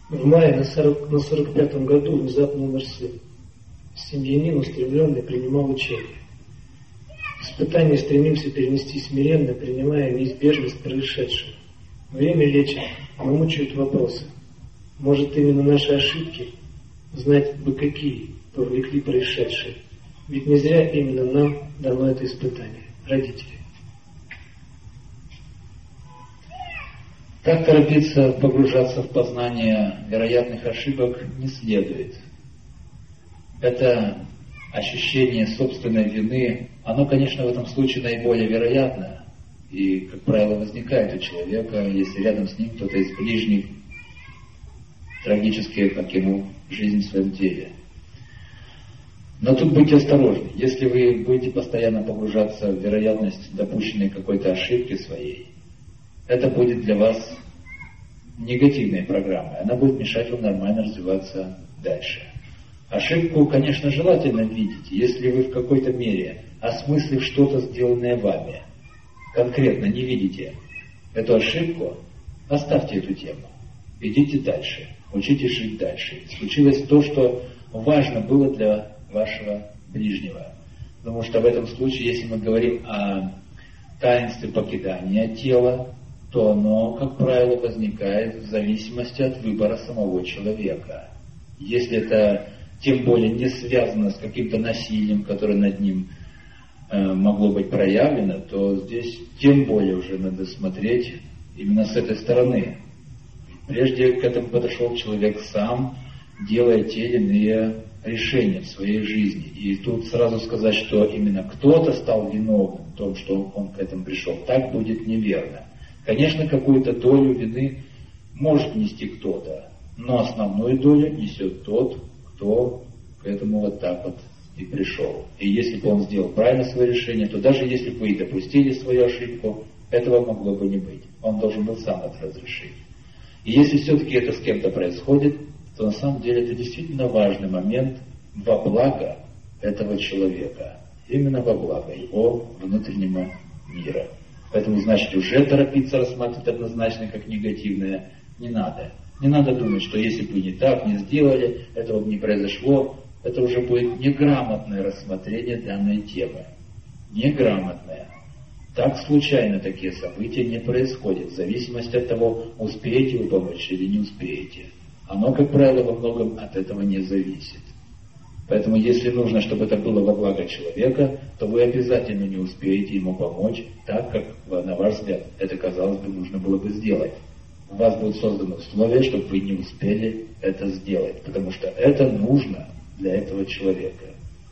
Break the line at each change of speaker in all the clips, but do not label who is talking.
В мае на 45-м году внезапно умер сын. Семьянин, устремленный, принимал учение. Испытание стремимся перенести смиренно, принимая неизбежность происшедшего. Время лечит, но мучают вопросы. Может, именно наши ошибки, знать бы какие, повлекли происшедшее. Ведь не зря именно нам дано это испытание, родители.
Так торопиться погружаться в познание вероятных ошибок не следует. Это ощущение собственной вины, оно, конечно, в этом случае наиболее вероятно. И, как правило, возникает у человека, если рядом с ним кто-то из ближних трагически покинул жизнь в своем теле. Но тут будьте осторожны. Если вы будете постоянно погружаться в вероятность допущенной какой-то ошибки своей, это будет для вас негативной программой. Она будет мешать вам нормально развиваться дальше. Ошибку, конечно, желательно видеть, если вы в какой-то мере, осмыслив что-то, сделанное вами, конкретно не видите эту ошибку, оставьте эту тему. Идите дальше, учитесь жить дальше. Случилось то, что важно было для вашего ближнего. Потому что в этом случае, если мы говорим о таинстве покидания тела, то оно, как правило, возникает в зависимости от выбора самого человека. Если это тем более не связано с каким-то насилием, которое над ним могло быть проявлено, то здесь тем более уже надо смотреть именно с этой стороны. Прежде к этому подошел человек сам, делая те или иные решения в своей жизни. И тут сразу сказать, что именно кто-то стал виновным в том, что он к этому пришел, так будет неверно. Конечно, какую-то долю вины может нести кто-то, но основную долю несет тот, кто к этому вот так вот и пришел. И если бы он сделал правильно свое решение, то даже если бы вы и допустили свою ошибку, этого могло бы не быть. Он должен был сам это разрешить. И если все-таки это с кем-то происходит, то на самом деле это действительно важный момент во благо этого человека. Именно во благо его внутреннего мира. Поэтому, значит, уже торопиться рассматривать однозначно как негативное не надо. Не надо думать, что если бы не так, не сделали, этого бы не произошло. Это уже будет неграмотное рассмотрение данной темы. Неграмотное. Так случайно такие события не происходят, в зависимости от того, успеете вы помочь или не успеете. Оно, как правило, во многом от этого не зависит. Поэтому, если нужно, чтобы это было во благо человека, то вы обязательно не успеете ему помочь так, как, на ваш взгляд, это, казалось бы, нужно было бы сделать. У вас будут созданы условия, чтобы вы не успели это сделать, потому что это нужно для этого человека.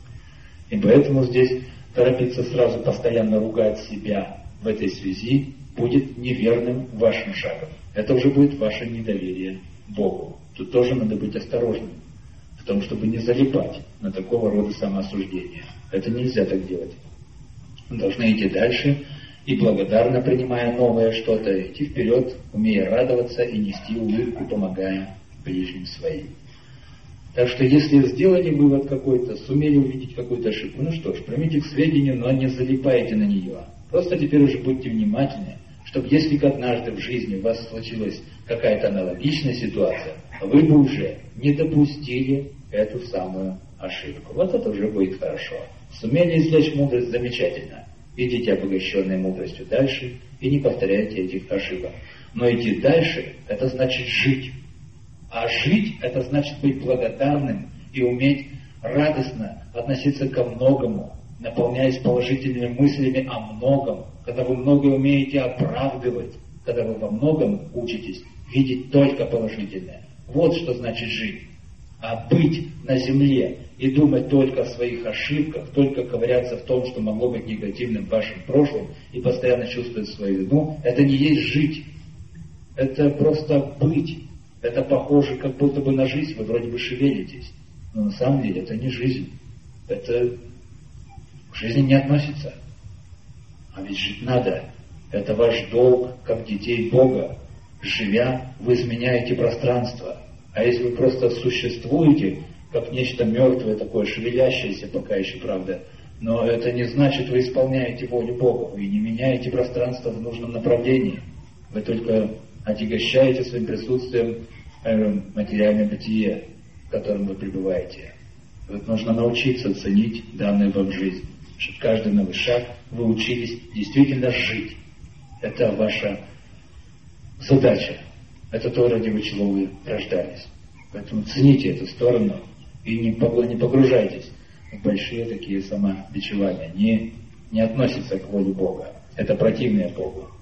И поэтому здесь торопиться сразу постоянно ругать себя в этой связи будет неверным вашим шагом. Это уже будет ваше недоверие Богу. Тут тоже надо быть осторожным в том, чтобы не залипать на такого рода самоосуждения. Это нельзя так делать. Мы должны идти дальше и благодарно принимая новое что-то, идти вперед, умея радоваться и нести улыбку, помогая ближним своим. Так что если сделали вывод какой-то, сумели увидеть какую-то ошибку, ну что ж, примите к сведению, но не залипайте на нее. Просто теперь уже будьте внимательны, чтобы если однажды в жизни у вас случилась какая-то аналогичная ситуация, вы бы уже не допустили эту самую ошибку. Вот это уже будет хорошо. Сумели извлечь мудрость — замечательно. Идите обогащенной мудростью дальше и не повторяйте этих ошибок. Но идти дальше — это значит жить. А жить — это значит быть благодарным и уметь радостно относиться ко многому, наполняясь положительными мыслями о многом, когда вы многое умеете оправдывать, когда вы во многом учитесь видеть только положительное. Вот что значит жить. А быть на земле и думать только о своих ошибках, только ковыряться в том, что могло быть негативным в вашем прошлом, и постоянно чувствовать свою вину, это не есть жить. Это просто быть. Это похоже как будто бы на жизнь, вы вроде бы шевелитесь. Но на самом деле это не жизнь. Это к жизни не относится. А ведь жить надо. Это ваш долг, как детей Бога. Живя, вы изменяете пространство. А если вы просто существуете, как нечто мертвое, такое шевелящееся пока еще, правда, но это не значит, вы исполняете волю Бога. Вы не меняете пространство в нужном направлении. Вы только отягощаете своим присутствием материальное бытие, в котором вы пребываете. Вот нужно научиться ценить данную вам жизнь, чтобы каждый новый шаг вы учились действительно жить. Это ваша задача. Это то, ради чего вы рождались. Поэтому цените эту сторону и не погружайтесь в большие такие самобичевания. Не относится к воле Бога. Это противное Богу.